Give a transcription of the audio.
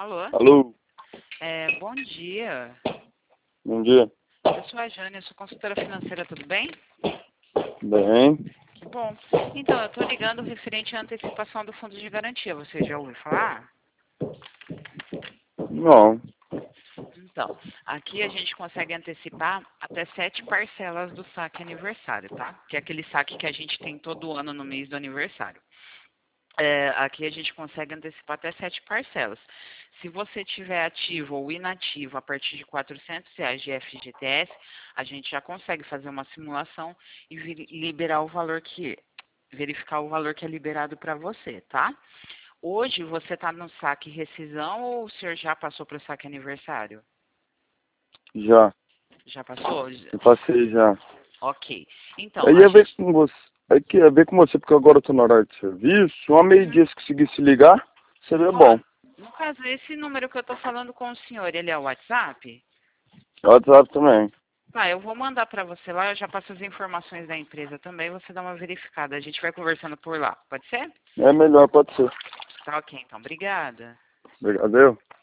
Alô? Alô, Bom dia. bom dia. Eu sou a Jane, eu sou consultora financeira, tudo bem? Bem, Que bom. Então, eu estou ligando referente à antecipação do fundo de garantia. Você já ouviu falar? não, Então, aqui a gente consegue antecipar até 7 parcelas do saque aniversário, tá? Que é aquele saque que a gente tem todo ano no mês do aniversário. Aqui a gente consegue antecipar até 7 parcelas. Se você tiver ativo ou inativo a partir de R$ 400 de FGTS, a gente já consegue fazer uma simulação e liberar o valor verificar o valor que é liberado para você, tá? Hoje você está no saque rescisão ou o senhor já passou para o saque aniversário? já. Já passou? Eu passei já. Ok. Então, Aí a ia ver gente. com você. Aqui ia ver com você, porque agora eu tô no horário de serviço. Uma meio-dia, se conseguisse ligar, seria Ó, bom. no caso, esse número que eu estou falando com o senhor, ele é o WhatsApp? WhatsApp também. Tá, eu vou mandar para você lá, eu já passo as informações da empresa também, você dá uma verificada. A gente vai conversando por lá, pode ser? É melhor, pode ser. Tá ok, então. Obrigada. Obrigado.